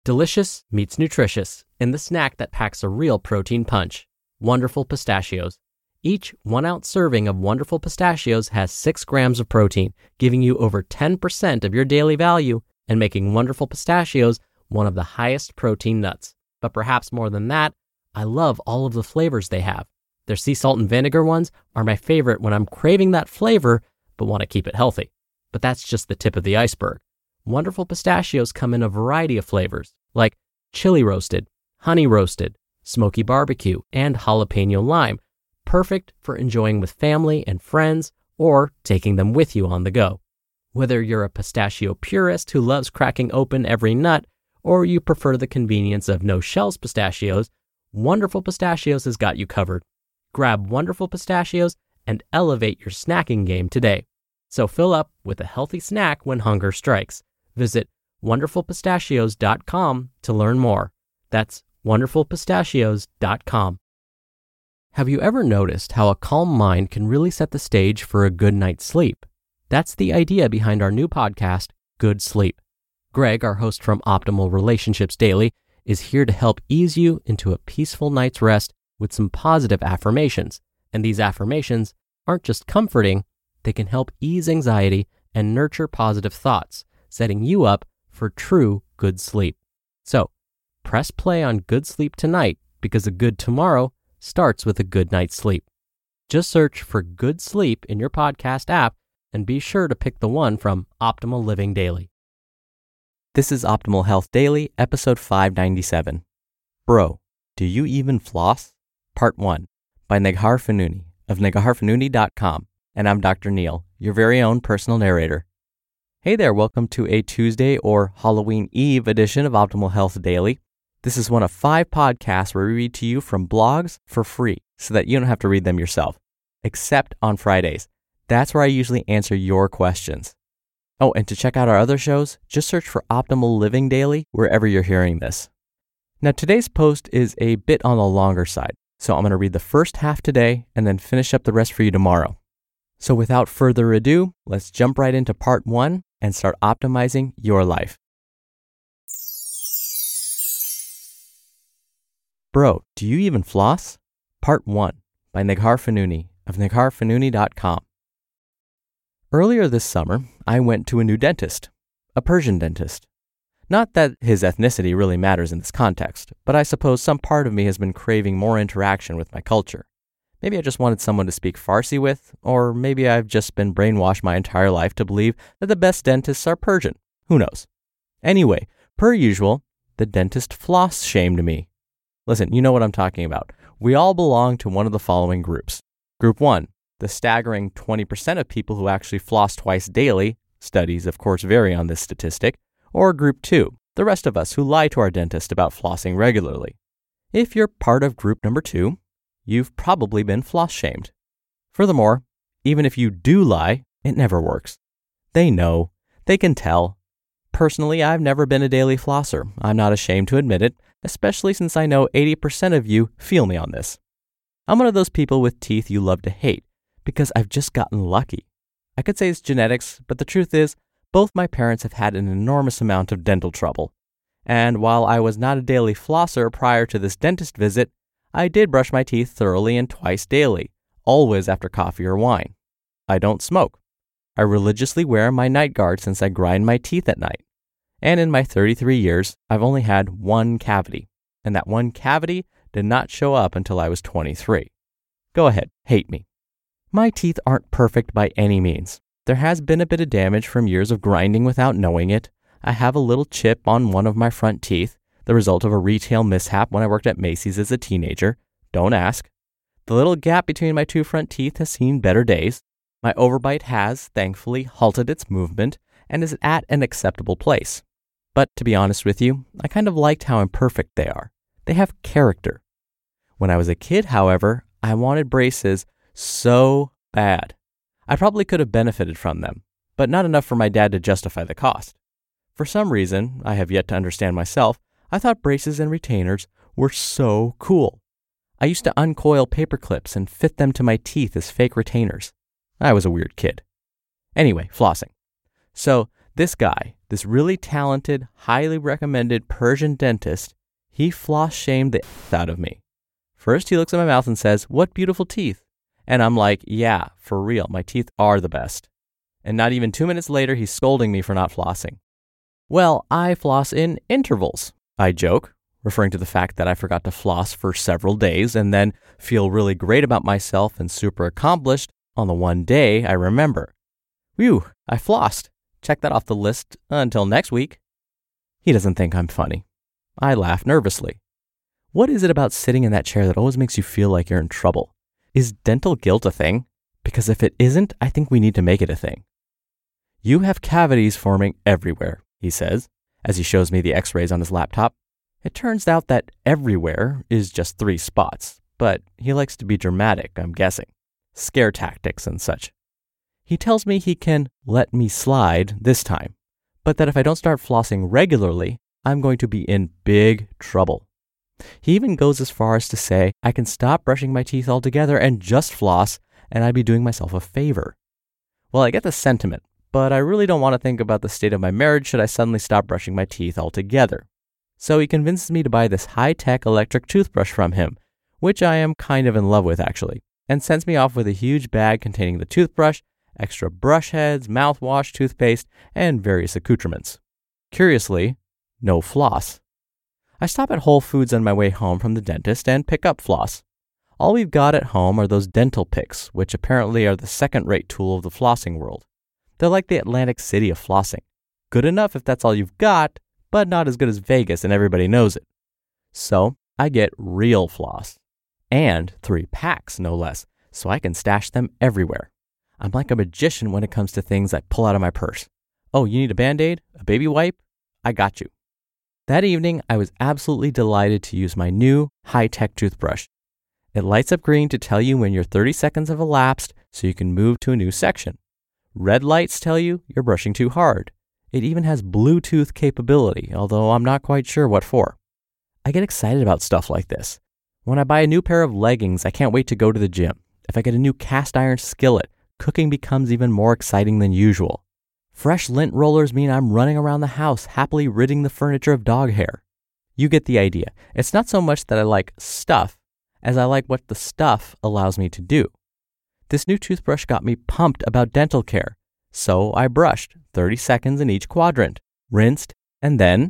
Delicious meets nutritious in the snack that packs a real protein punch. Wonderful Pistachios. Each 1-ounce serving of Wonderful Pistachios has 6 grams of protein, giving you over 10% of your daily value and making Wonderful Pistachios one of the highest protein nuts. But perhaps more than that, I love all of the flavors they have. Their sea salt and vinegar ones are my favorite when I'm craving that flavor but want to keep it healthy. But that's just the tip of the iceberg. Wonderful Pistachios come in a variety of flavors, like chili roasted, honey roasted, smoky barbecue, and jalapeno lime, perfect for enjoying with family and friends or taking them with you on the go. Whether you're a pistachio purist who loves cracking open every nut, or you prefer the convenience of no-shells pistachios, Wonderful Pistachios has got you covered. Grab Wonderful Pistachios and elevate your snacking game today. So fill up with a healthy snack when hunger strikes. Visit wonderfulpistachios.com to learn more. That's wonderfulpistachios.com. Have you ever noticed how a calm mind can really set the stage for a good night's sleep? That's the idea behind our new podcast, Good Sleep. Greg, our host from Optimal Relationships Daily, is here to help ease you into a peaceful night's rest with some positive affirmations. And these affirmations aren't just comforting, they can help ease anxiety and nurture positive thoughts, setting you up for true good sleep. So, press play on Good Sleep tonight because a good tomorrow starts with a good night's sleep. Just search for Good Sleep in your podcast app and be sure to pick the one from Optimal Living Daily. This is Optimal Health Daily, episode 597. Bro, do you even floss? Part 1, by Neghar Fonooni of negharfonooni.com. And I'm Dr. Neil, your very own personal narrator. Hey there, welcome to a Tuesday or Halloween Eve edition of Optimal Health Daily. This is one of 5 podcasts where we read to you from blogs for free so that you don't have to read them yourself, except on Fridays. That's where I usually answer your questions. Oh, and to check out our other shows, just search for Optimal Living Daily wherever you're hearing this. Now, today's post is a bit on the longer side, so I'm going to read the first half today and then finish up the rest for you tomorrow. So without further ado, let's jump right into part 1 and start optimizing your life. Bro, do you even floss? Part 1, by Neghar Fonooni of negharfonooni.com. Earlier this summer, I went to a new dentist, a Persian dentist. Not that his ethnicity really matters in this context, but I suppose some part of me has been craving more interaction with my culture. Maybe I just wanted someone to speak Farsi with, or maybe I've just been brainwashed my entire life to believe that the best dentists are Persian. Who knows? Anyway, per usual, the dentist floss-shamed me. Listen, you know what I'm talking about. We all belong to one of the following groups. Group 1, the staggering 20% of people who actually floss twice daily. Studies, of course, vary on this statistic. Or Group 2, the rest of us who lie to our dentist about flossing regularly. If you're part of group number 2, you've probably been floss-shamed. Furthermore, even if you do lie, it never works. They know. They can tell. Personally, I've never been a daily flosser. I'm not ashamed to admit it, especially since I know 80% of you feel me on this. I'm one of those people with teeth you love to hate because I've just gotten lucky. I could say it's genetics, but the truth is, both my parents have had an enormous amount of dental trouble. And while I was not a daily flosser prior to this dentist visit, I did brush my teeth thoroughly and twice daily, always after coffee or wine. I don't smoke. I religiously wear my night guard since I grind my teeth at night. And in my 33 years, I've only had one cavity. And that one cavity did not show up until I was 23. Go ahead, hate me. My teeth aren't perfect by any means. There has been a bit of damage from years of grinding without knowing it. I have a little chip on one of my front teeth, the result of a retail mishap when I worked at Macy's as a teenager. Don't ask. The little gap between my 2 front teeth has seen better days. My overbite has, thankfully, halted its movement and is at an acceptable place. But to be honest with you, I kind of liked how imperfect they are. They have character. When I was a kid, however, I wanted braces so bad. I probably could have benefited from them, but not enough for my dad to justify the cost. For some reason, I have yet to understand myself, I thought braces and retainers were so cool. I used to uncoil paper clips and fit them to my teeth as fake retainers. I was a weird kid. Anyway, flossing. So, This guy, this really talented, highly recommended Persian dentist, he floss shamed the out of me. First, he looks at my mouth and says, "What beautiful teeth." And I'm like, yeah, for real, my teeth are the best. And not even 2 minutes later, he's scolding me for not flossing. Well, I floss in intervals, I joke, referring to the fact that I forgot to floss for several days and then feel really great about myself and super accomplished on the one day I remember. Whew, I flossed. Check that off the list until next week. He doesn't think I'm funny. I laugh nervously. What is it about sitting in that chair that always makes you feel like you're in trouble? Is dental guilt a thing? Because if it isn't, I think we need to make it a thing. You have cavities forming everywhere, he says, as he shows me the x-rays on his laptop. It turns out that everywhere is just 3 spots, but he likes to be dramatic, I'm guessing. Scare tactics and such. He tells me he can let me slide this time, but that if I don't start flossing regularly, I'm going to be in big trouble. He even goes as far as to say I can stop brushing my teeth altogether and just floss, and I'd be doing myself a favor. Well, I get the sentiment, but I really don't want to think about the state of my marriage should I suddenly stop brushing my teeth altogether. So he convinces me to buy this high-tech electric toothbrush from him, which I am kind of in love with actually, and sends me off with a huge bag containing the toothbrush, extra brush heads, mouthwash, toothpaste, and various accoutrements. Curiously, no floss. I stop at Whole Foods on my way home from the dentist and pick up floss. All we've got at home are those dental picks, which apparently are the second-rate tool of the flossing world. They're like the Atlantic City of flossing. Good enough if that's all you've got, but not as good as Vegas and everybody knows it. So I get real floss. And 3 packs, no less, so I can stash them everywhere. I'm like a magician when it comes to things I pull out of my purse. Oh, you need a Band-Aid? A baby wipe? I got you. That evening, I was absolutely delighted to use my new high-tech toothbrush. It lights up green to tell you when your 30 seconds have elapsed so you can move to a new section. Red lights tell you you're brushing too hard. It even has Bluetooth capability, although I'm not quite sure what for. I get excited about stuff like this. When I buy a new pair of leggings, I can't wait to go to the gym. If I get a new cast iron skillet, cooking becomes even more exciting than usual. Fresh lint rollers mean I'm running around the house happily ridding the furniture of dog hair. You get the idea. It's not so much that I like stuff as I like what the stuff allows me to do. This new toothbrush got me pumped about dental care, so I brushed 30 seconds in each quadrant, rinsed, and then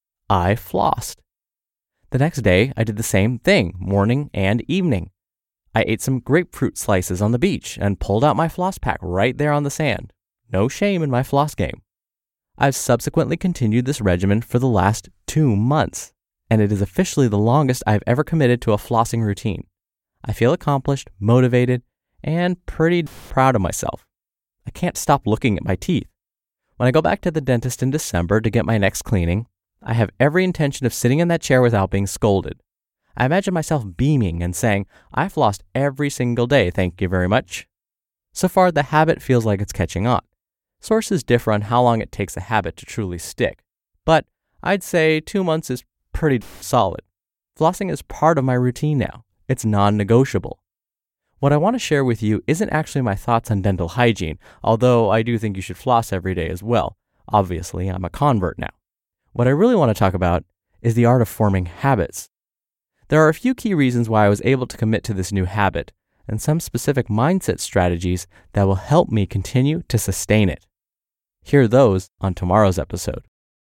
I flossed. The next day, I did the same thing, morning and evening. I ate some grapefruit slices on the beach and pulled out my floss pack right there on the sand. No shame in my floss game. I've subsequently continued this regimen for the last 2 months, and it is officially the longest I've ever committed to a flossing routine. I feel accomplished, motivated, and pretty proud of myself. I can't stop looking at my teeth. When I go back to the dentist in December to get my next cleaning, I have every intention of sitting in that chair without being scolded. I imagine myself beaming and saying, "I flossed every single day, thank you very much." So far, the habit feels like it's catching on. Sources differ on how long it takes a habit to truly stick, but I'd say 2 months is pretty solid. Flossing is part of my routine now. It's non-negotiable. What I want to share with you isn't actually my thoughts on dental hygiene, although I do think you should floss every day as well. Obviously, I'm a convert now. What I really want to talk about is the art of forming habits. There are a few key reasons why I was able to commit to this new habit, and some specific mindset strategies that will help me continue to sustain it. Hear those on tomorrow's episode.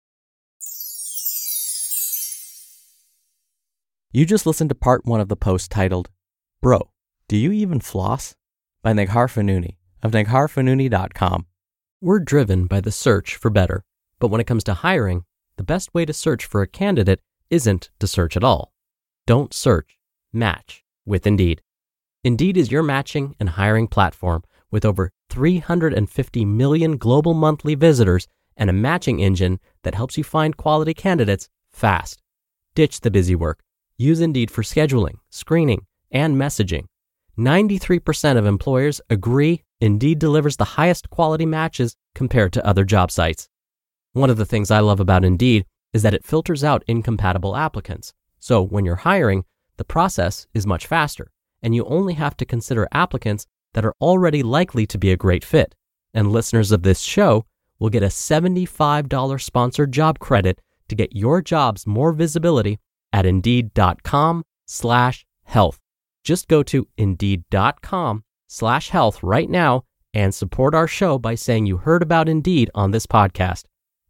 You just listened to part 1 of the post titled, "Bro, Do You Even Floss?" by Neghar Fonooni of negharfonooni.com. We're driven by the search for better, but when it comes to hiring, the best way to search for a candidate isn't to search at all. Don't search, match with Indeed. Indeed is your matching and hiring platform with over 350 million global monthly visitors and a matching engine that helps you find quality candidates fast. Ditch the busy work. Use Indeed for scheduling, screening, and messaging. 93% of employers agree Indeed delivers the highest quality matches compared to other job sites. One of the things I love about Indeed is that it filters out incompatible applicants. So when you're hiring, the process is much faster, and you only have to consider applicants that are already likely to be a great fit. And listeners of this show will get a $75 sponsored job credit to get your jobs more visibility at Indeed.com/health. Just go to Indeed.com/health right now and support our show by saying you heard about Indeed on this podcast.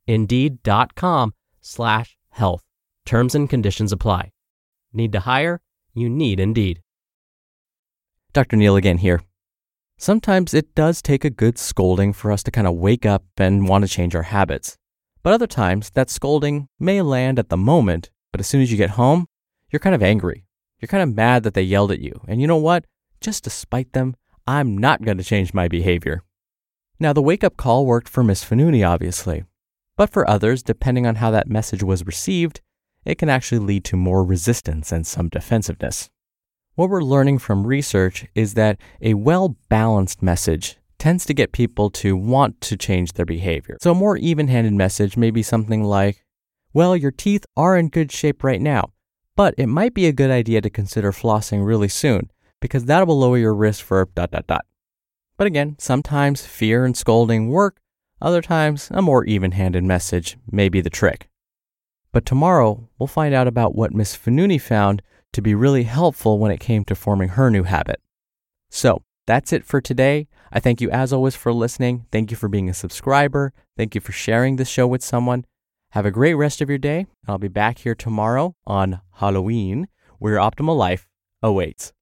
Indeed.com/health. Terms and conditions apply. Need to hire? You need Indeed. Dr. Neal again here. Sometimes it does take a good scolding for us to kind of wake up and want to change our habits. But other times, that scolding may land at the moment, but as soon as you get home, you're kind of angry. You're kind of mad that they yelled at you. And you know what? Just to spite them, I'm not going to change my behavior. Now, the wake-up call worked for Miss Fonooni, obviously. But for others, depending on how that message was received, it can actually lead to more resistance and some defensiveness. What we're learning from research is that a well-balanced message tends to get people to want to change their behavior. So a more even-handed message may be something like, well, your teeth are in good shape right now, but it might be a good idea to consider flossing really soon because that will lower your risk for ... But again, sometimes fear and scolding work, other times a more even-handed message may be the trick. But tomorrow, we'll find out about what Miss Fonooni found to be really helpful when it came to forming her new habit. So, that's it for today. I thank you as always for listening. Thank you for being a subscriber. Thank you for sharing this show with someone. Have a great rest of your day. I'll be back here tomorrow on Halloween, where your optimal life awaits.